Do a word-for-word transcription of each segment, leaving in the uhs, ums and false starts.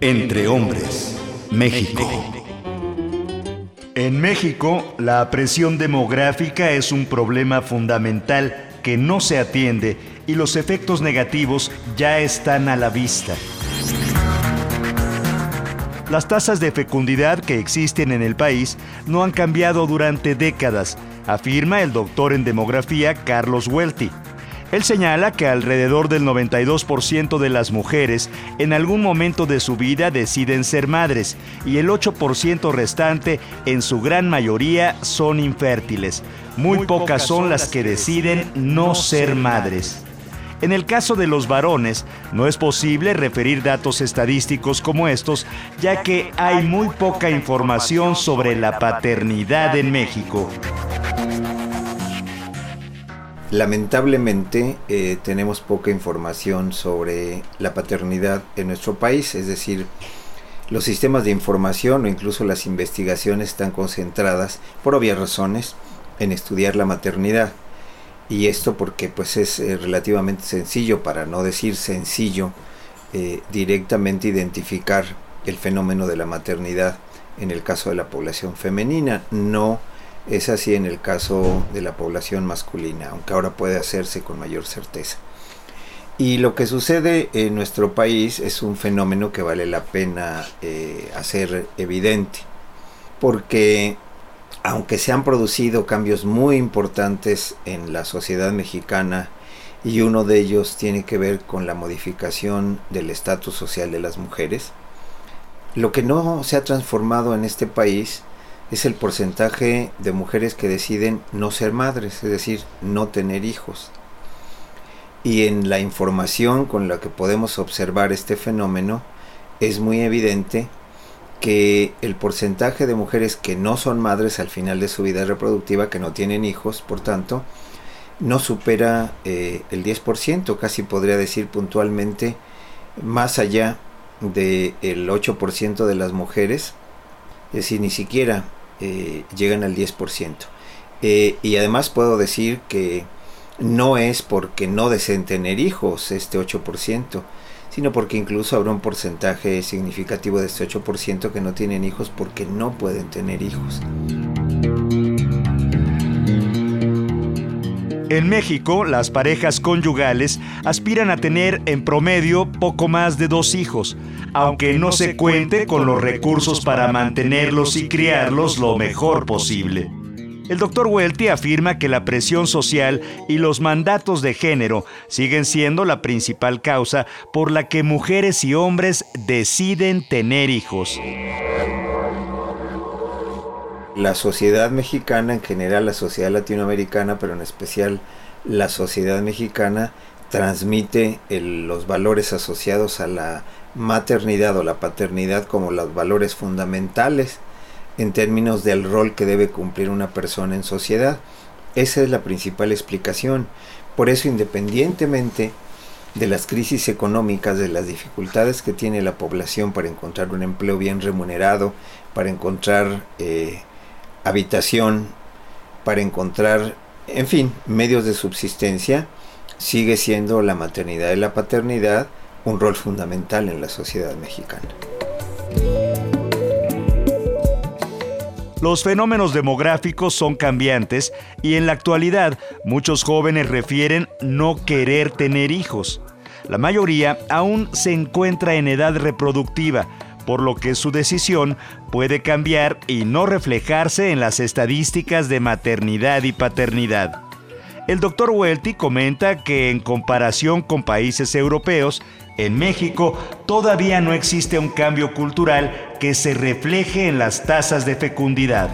Entre hombres, México. En México, la presión demográfica es un problema fundamental que no se atiende y los efectos negativos ya están a la vista. Las tasas de fecundidad que existen en el país no han cambiado durante décadas, afirma el doctor en demografía Carlos Welty. Él señala que alrededor del noventa y dos por ciento de las mujeres en algún momento de su vida deciden ser madres y el ocho por ciento restante, en su gran mayoría, son infértiles. Muy pocas son las que deciden no ser madres. En el caso de los varones, no es posible referir datos estadísticos como estos, ya que hay muy poca información sobre la paternidad en México. Lamentablemente eh, tenemos poca información sobre la paternidad en nuestro país, es decir, los sistemas de información o incluso las investigaciones están concentradas, por obvias razones, en estudiar la maternidad. Y esto porque pues es eh, relativamente sencillo, para no decir sencillo, eh, directamente identificar el fenómeno de la maternidad en el caso de la población femenina. No es así en el caso de la población masculina, aunque ahora puede hacerse con mayor certeza. Y lo que sucede en nuestro país es un fenómeno que vale la pena eh, hacer evidente, porque aunque se han producido cambios muy importantes en la sociedad mexicana, y uno de ellos tiene que ver con la modificación del estatus social de las mujeres, lo que no se ha transformado en este país es el porcentaje de mujeres que deciden no ser madres, es decir, no tener hijos. Y en la información con la que podemos observar este fenómeno, es muy evidente que el porcentaje de mujeres que no son madres al final de su vida reproductiva, que no tienen hijos, por tanto, no supera eh, el diez por ciento, casi podría decir puntualmente, más allá del ocho por ciento de las mujeres, es decir, ni siquiera eh, llegan al diez por ciento. Eh, y además puedo decir que no es porque no deseen tener hijos este ocho por ciento, sino porque incluso habrá un porcentaje significativo de este ocho por ciento que no tienen hijos porque no pueden tener hijos. En México, las parejas conyugales aspiran a tener en promedio poco más de dos hijos, aunque no se cuente con los recursos para mantenerlos y criarlos lo mejor posible. El doctor Welty afirma que la presión social y los mandatos de género siguen siendo la principal causa por la que mujeres y hombres deciden tener hijos. La sociedad mexicana, en general la sociedad latinoamericana, pero en especial la sociedad mexicana, transmite el, los valores asociados a la maternidad o la paternidad como los valores fundamentales en términos del rol que debe cumplir una persona en sociedad. Esa es la principal explicación. Por eso, independientemente de las crisis económicas, de las dificultades que tiene la población para encontrar un empleo bien remunerado, para encontrar eh, habitación, para encontrar, en fin, medios de subsistencia, sigue siendo la maternidad y la paternidad un rol fundamental en la sociedad mexicana. Los fenómenos demográficos son cambiantes y en la actualidad muchos jóvenes refieren no querer tener hijos. La mayoría aún se encuentra en edad reproductiva, por lo que su decisión puede cambiar y no reflejarse en las estadísticas de maternidad y paternidad. El doctor Welty comenta que en comparación con países europeos, en México todavía no existe un cambio cultural que se refleje en las tasas de fecundidad.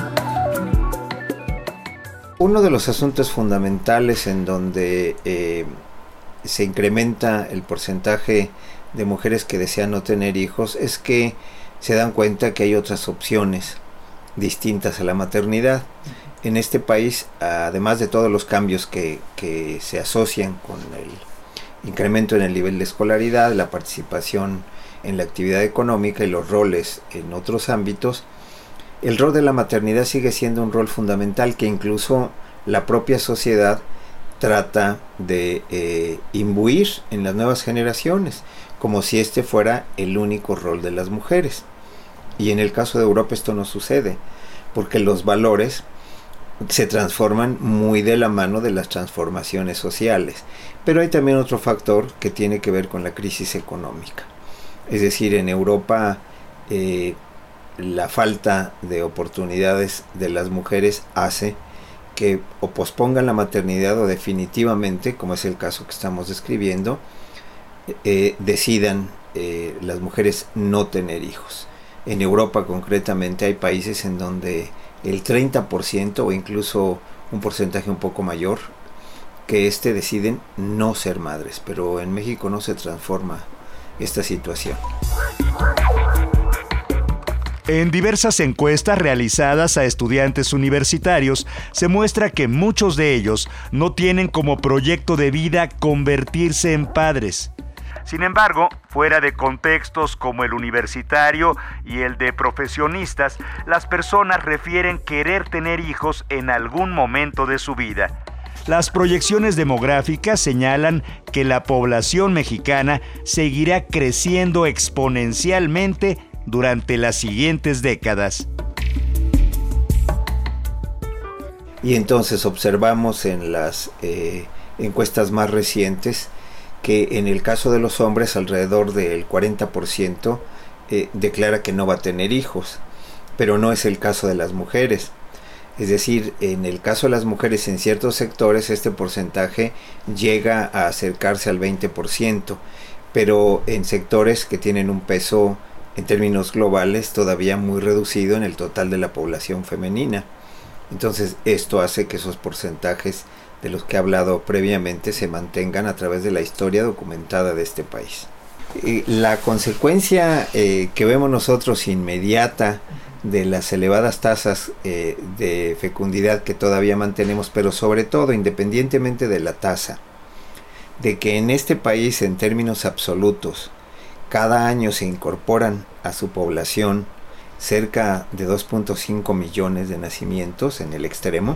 Uno de los asuntos fundamentales en donde eh, se incrementa el porcentaje de mujeres que desean no tener hijos es que se dan cuenta que hay otras opciones distintas a la maternidad. En este país, además de todos los cambios que, que se asocian con el incremento en el nivel de escolaridad, la participación en la actividad económica y los roles en otros ámbitos, el rol de la maternidad sigue siendo un rol fundamental que incluso la propia sociedad trata de eh, imbuir en las nuevas generaciones, como si este fuera el único rol de las mujeres. Y en el caso de Europa esto no sucede, porque los valores se transforman muy de la mano de las transformaciones sociales. Pero hay también otro factor que tiene que ver con la crisis económica. Es decir, en Europa eh, la falta de oportunidades de las mujeres hace que o pospongan la maternidad o definitivamente, como es el caso que estamos describiendo, eh, decidan eh, las mujeres no tener hijos. En Europa concretamente hay países en donde el treinta por ciento o incluso un porcentaje un poco mayor que este deciden no ser madres, pero en México no se transforma esta situación. En diversas encuestas realizadas a estudiantes universitarios, se muestra que muchos de ellos no tienen como proyecto de vida convertirse en padres. Sin embargo, fuera de contextos como el universitario y el de profesionistas, las personas refieren querer tener hijos en algún momento de su vida. Las proyecciones demográficas señalan que la población mexicana seguirá creciendo exponencialmente durante las siguientes décadas. Y entonces observamos en las eh, encuestas más recientes que en el caso de los hombres alrededor del cuarenta por ciento eh, declara que no va a tener hijos, pero no es el caso de las mujeres. Es decir, en el caso de las mujeres en ciertos sectores este porcentaje llega a acercarse al veinte por ciento, pero en sectores que tienen un peso en términos globales todavía muy reducido en el total de la población femenina. Entonces esto hace que esos porcentajes de los que he hablado previamente se mantengan a través de la historia documentada de este país. Y la consecuencia eh, que vemos nosotros inmediata de las elevadas tasas eh, de fecundidad que todavía mantenemos, pero sobre todo independientemente de la tasa, de que en este país en términos absolutos cada año se incorporan a su población cerca de dos punto cinco millones de nacimientos en el extremo.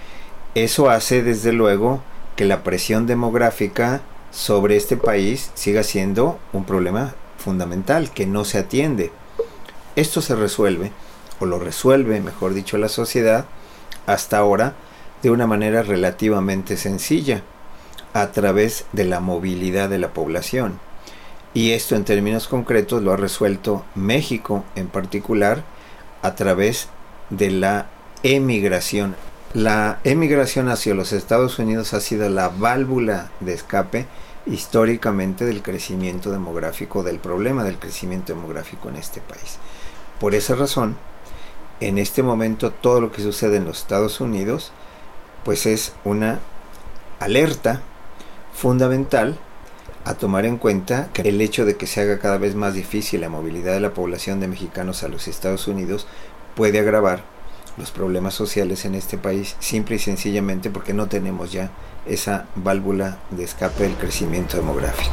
Eso hace desde luego que la presión demográfica sobre este país siga siendo un problema fundamental que no se atiende. Esto se resuelve, o lo resuelve, mejor dicho, la sociedad hasta ahora de una manera relativamente sencilla, a través de la movilidad de la población. Y esto en términos concretos lo ha resuelto México en particular a través de la emigración. La emigración hacia los Estados Unidos ha sido la válvula de escape históricamente del crecimiento demográfico, del problema del crecimiento demográfico en este país. Por esa razón, en este momento todo lo que sucede en los Estados Unidos pues es una alerta fundamental a tomar en cuenta que el hecho de que se haga cada vez más difícil la movilidad de la población de mexicanos a los Estados Unidos puede agravar los problemas sociales en este país, simple y sencillamente porque no tenemos ya esa válvula de escape del crecimiento demográfico.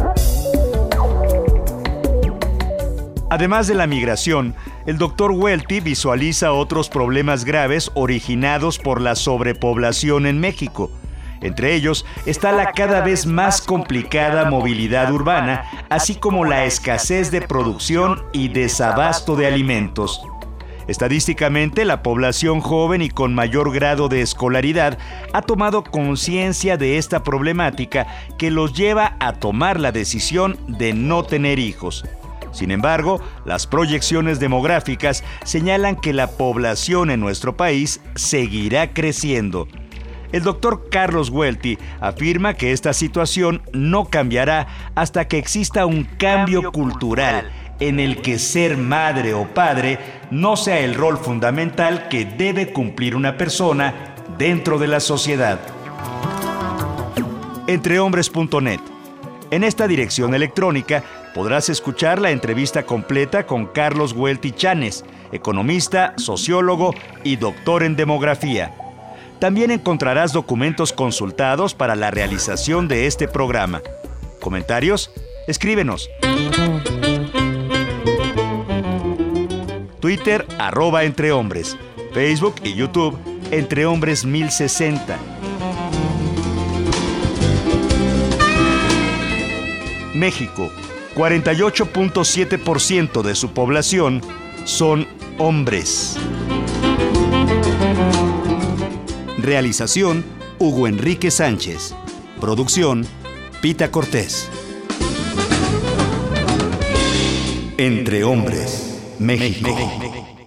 Además de la migración, el doctor Welty visualiza otros problemas graves originados por la sobrepoblación en México. Entre ellos está la cada vez más complicada movilidad urbana, así como la escasez de producción y desabasto de alimentos. Estadísticamente, la población joven y con mayor grado de escolaridad ha tomado conciencia de esta problemática que los lleva a tomar la decisión de no tener hijos. Sin embargo, las proyecciones demográficas señalan que la población en nuestro país seguirá creciendo. El doctor Carlos Welty afirma que esta situación no cambiará hasta que exista un cambio cultural en el que ser madre o padre no sea el rol fundamental que debe cumplir una persona dentro de la sociedad. entrehombres punto net. En esta dirección electrónica podrás escuchar la entrevista completa con Carlos Welty Chanes, economista, sociólogo y doctor en demografía. También encontrarás documentos consultados para la realización de este programa. ¿Comentarios? Escríbenos. Twitter, arroba entrehombres. Facebook y YouTube, Entrehombres mil sesenta. México, cuarenta y ocho punto siete por ciento de su población son hombres. Realización: Hugo Enrique Sánchez. Producción: Pita Cortés. Entre Hombres, México.